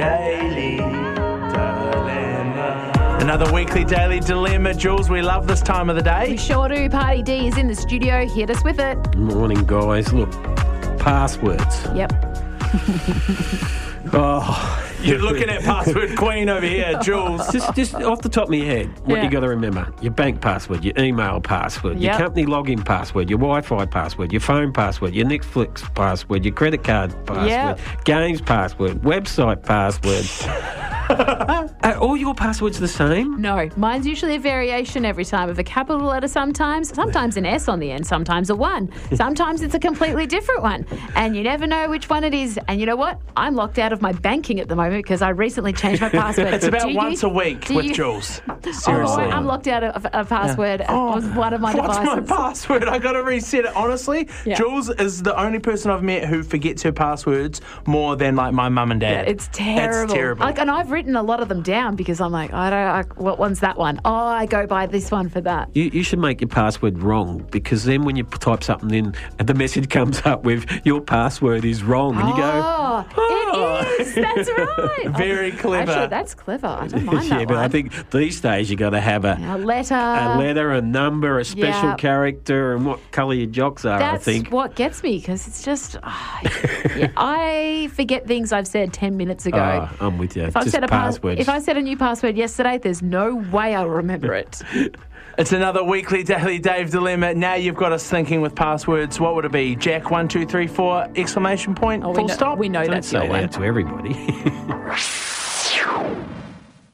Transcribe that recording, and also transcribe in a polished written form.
Daily Dilemma. Another weekly Daily Dilemma. Jules, we love this time of the day. We sure do. Party D is in the studio. Hit us with it. Morning, guys. Look, passwords. Yep. You're looking at password queen over here, Jules. Just off the top of your head, what Yeah. you got to remember: your bank password, your email password, your Yep. company login password, your Wi-Fi password, your phone password, your Netflix password, your credit card password, Yep. games password, website password. Are all your passwords the same? No, mine's usually a variation every time of a capital letter sometimes an S on the end, sometimes a 1. Sometimes it's a completely different one. And you never know which one it is. And you know what? I'm locked out of my banking at the moment because I recently changed my password. It's about Do once a week do with you- Jules. Seriously. I'm locked out of a password of one of my What's devices. my password? I got to reset it. Honestly, Yeah. Jules is the only person I've met who forgets her passwords more than like my mum and dad. It's terrible. It's terrible. And I've written a lot of them down because I'm like, what one's that one? Oh, I go by this one for that. You should make your password wrong, because then when you type something in and the message comes up with your password is wrong, and you go, It is. That's right. Very clever. Actually, that's clever. I don't mind that yeah, but one. I think these days you got to have a letter. a number, a special Yeah. character, and what colour your jocks are. That's I think. what gets me because it's just, yeah, I forget things I've said 10 minutes ago. Oh, I'm with you. If I Just set a passwords. if I set a new password yesterday, there's no way I'll remember it. It's another weekly Daily Dave Dilemma. Now you've got us thinking with passwords. What would it be? Jack 1 2 3 4 exclamation point Oh, full stop. we know Don't that's say your one. that to everybody.